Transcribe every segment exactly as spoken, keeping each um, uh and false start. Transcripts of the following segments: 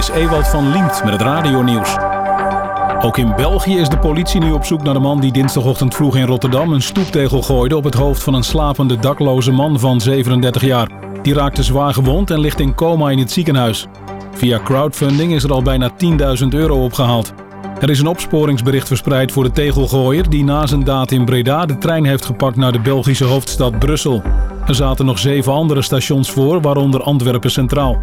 is Ewald van Liemt met het radionieuws. Ook in België is de politie nu op zoek naar de man die dinsdagochtend vroeg in Rotterdam een stoeptegel gooide op het hoofd van een slapende dakloze man van zevenendertig jaar. Die raakte zwaar gewond en ligt in coma in het ziekenhuis. Via crowdfunding is er al bijna tienduizend euro opgehaald. Er is een opsporingsbericht verspreid voor de tegelgooier die na zijn daad in Breda de trein heeft gepakt naar de Belgische hoofdstad Brussel. Er zaten nog zeven andere stations voor, waaronder Antwerpen Centraal.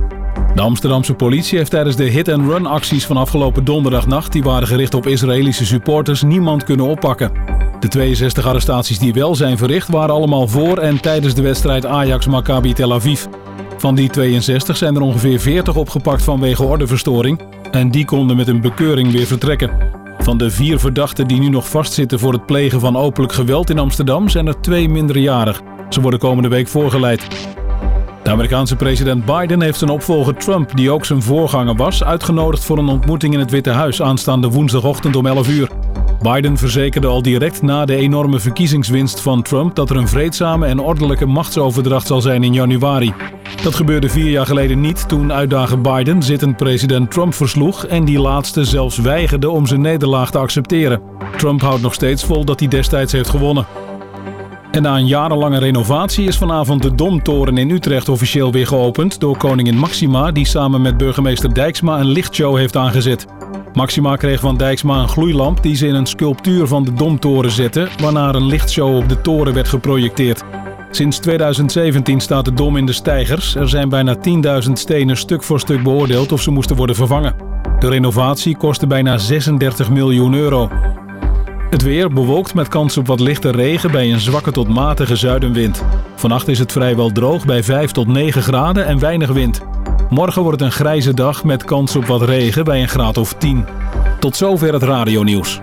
De Amsterdamse politie heeft tijdens de hit-and-run acties van afgelopen donderdagnacht, die waren gericht op Israëlische supporters, niemand kunnen oppakken. De tweeënzestig arrestaties die wel zijn verricht waren allemaal voor en tijdens de wedstrijd Ajax-Maccabi Tel Aviv. Van die tweeënzestig zijn er ongeveer veertig opgepakt vanwege ordeverstoring en die konden met een bekeuring weer vertrekken. Van de vier verdachten die nu nog vastzitten voor het plegen van openlijk geweld in Amsterdam zijn er twee minderjarig. Ze worden komende week voorgeleid. De Amerikaanse president Biden heeft zijn opvolger Trump, die ook zijn voorganger was, uitgenodigd voor een ontmoeting in het Witte Huis aanstaande woensdagochtend om elf uur. Biden verzekerde al direct na de enorme verkiezingswinst van Trump dat er een vreedzame en ordelijke machtsoverdracht zal zijn in januari. Dat gebeurde vier jaar geleden niet toen uitdager Biden zittend president Trump versloeg en die laatste zelfs weigerde om zijn nederlaag te accepteren. Trump houdt nog steeds vol dat hij destijds heeft gewonnen. En na een jarenlange renovatie is vanavond de Domtoren in Utrecht officieel weer geopend door koningin Maxima, die samen met burgemeester Dijksma een lichtshow heeft aangezet. Maxima kreeg van Dijksma een gloeilamp die ze in een sculptuur van de Domtoren zette, waarna er een lichtshow op de toren werd geprojecteerd. Sinds tweeduizend zeventien staat de Dom in de steigers. Er zijn bijna tienduizend stenen stuk voor stuk beoordeeld of ze moesten worden vervangen. De renovatie kostte bijna zesendertig miljoen euro. Het weer bewolkt met kans op wat lichte regen bij een zwakke tot matige zuidenwind. Vannacht is het vrijwel droog bij vijf tot negen graden en weinig wind. Morgen wordt het een grijze dag met kans op wat regen bij een graad of tien. Tot zover het radionieuws.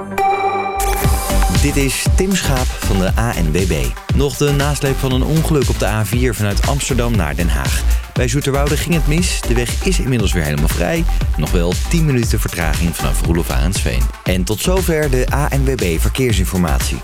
Dit is Tim Schaap van de A N W B. Nog de nasleep van een ongeluk op de A vier vanuit Amsterdam naar Den Haag. Bij Zoeterwoude ging het mis. De weg is inmiddels weer helemaal vrij. Nog wel tien minuten vertraging vanaf Roelof Arendsveen. En tot zover de A N W B Verkeersinformatie.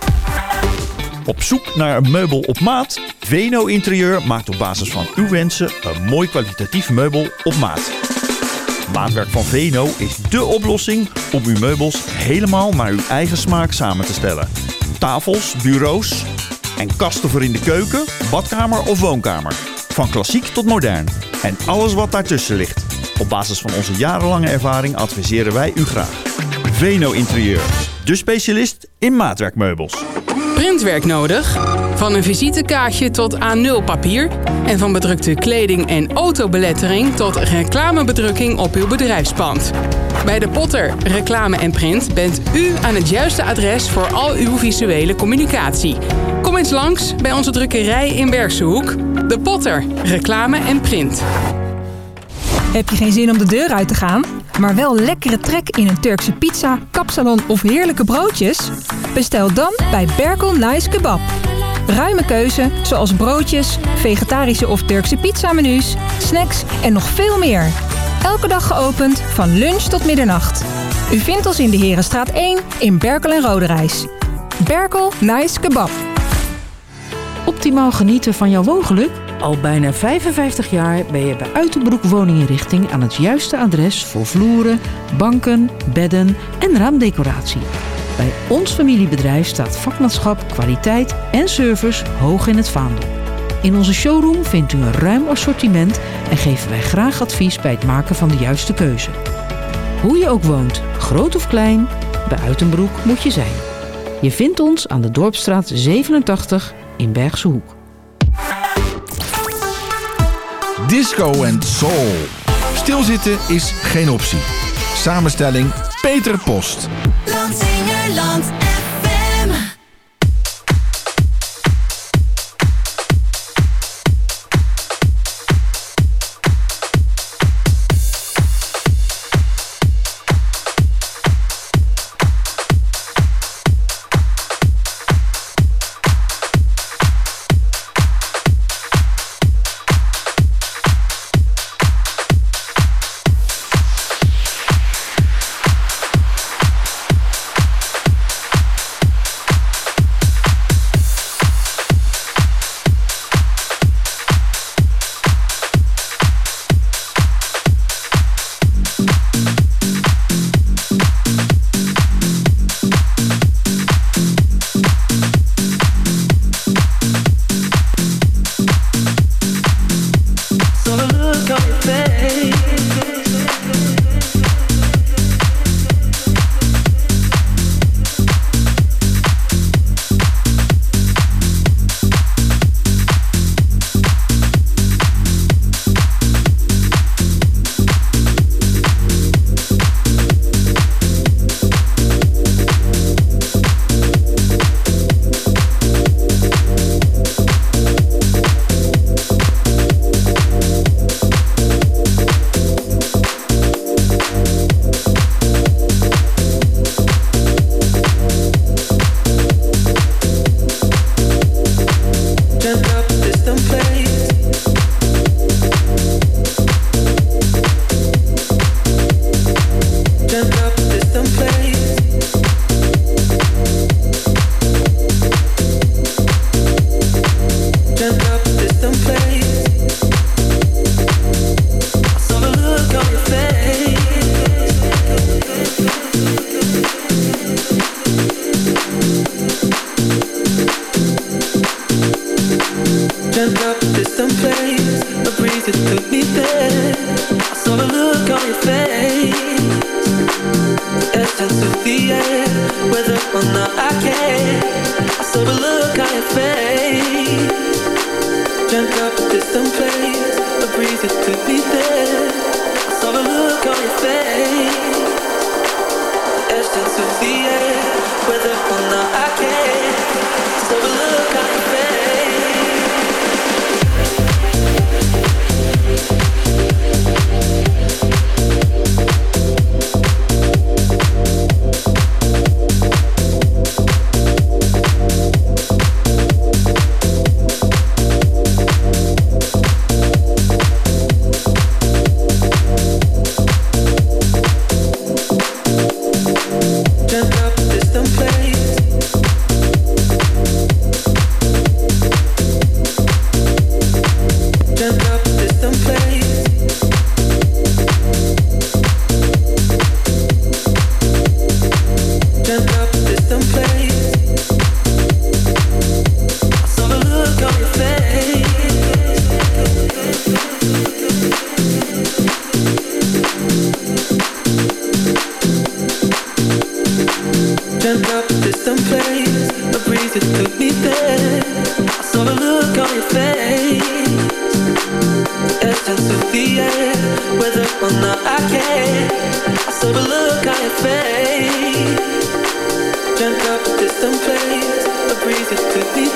Op zoek naar een meubel op maat? Veno Interieur maakt op basis van uw wensen een mooi kwalitatief meubel op maat. Maatwerk van Veno is dé oplossing om uw meubels helemaal naar uw eigen smaak samen te stellen. Tafels, bureaus en kasten voor in de keuken, badkamer of woonkamer. Van klassiek tot modern. En alles wat daartussen ligt. Op basis van onze jarenlange ervaring adviseren wij u graag. Veno Interieur, de specialist in maatwerkmeubels. Printwerk nodig? Van een visitekaartje tot A nul papier. En van bedrukte kleding en autobelettering tot reclamebedrukking op uw bedrijfspand. Bij De Potter Reclame en Print bent u aan het juiste adres voor al uw visuele communicatie. Kom eens langs bij onze drukkerij in Bergshoek. De Potter Reclame en Print. Heb je geen zin om de deur uit te gaan, maar wel lekkere trek in een Turkse pizza, kapsalon of heerlijke broodjes? Bestel dan bij Berkel Nice Kebab. Ruime keuze zoals broodjes, vegetarische of Turkse pizzamenu's, snacks en nog veel meer. Elke dag geopend van lunch tot middernacht. U vindt ons in de Herenstraat één in Berkel en Roderijs. Berkel Nice Kebab. Optimaal genieten van jouw woongeluk? Al bijna vijfenvijftig jaar ben je bij Uitenbroek Woninginrichting aan het juiste adres voor vloeren, banken, bedden en raamdecoratie. Bij ons familiebedrijf staat vakmanschap, kwaliteit en service hoog in het vaandel. In onze showroom vindt u een ruim assortiment en geven wij graag advies bij het maken van de juiste keuze. Hoe je ook woont, groot of klein, bij Uitenbroek moet je zijn. Je vindt ons aan de Dorpsstraat zevenentachtig in Bergse Hoek. Disco en soul. Stilzitten is geen optie. Samenstelling Peter Post. Landsingerland F M. breeze that took me there. I saw the look on your face, the essence of the air, whether or not I care. I saw the look on your face, dreamt up a distant place, a breeze that took me there. I saw the look on your face, the essence of the air, whether or not I care. I saw the look on your face. Dreamt up a distant place, a breeze that took me